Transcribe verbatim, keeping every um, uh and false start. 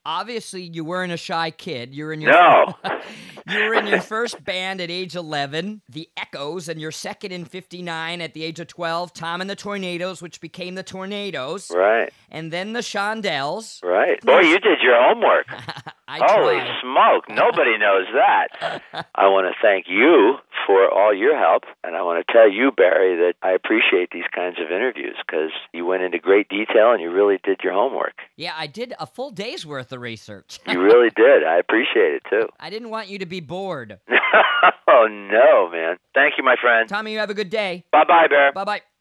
obviously you weren't a shy kid. You were in your No. you were in your first band at age eleven, the Echoes, and your second in fifty-nine at the age of twelve, Tom and the Tornadoes, which became the Tornadoes. Right. And then the Shondells. Right. Boy, you did your homework. I Holy tried. smoke. Nobody knows that. I want to thank you for all your help, and I want to tell you, Barry, that I appreciate these kinds of interviews because you went into great detail and you really did your homework. Yeah, I did a full day's worth of research. You really did. I appreciate it, too. I didn't want you to be bored. Oh, no, man. Thank you, my friend. Tommy, you have a good day. Bye-bye, Bear. Bye-bye.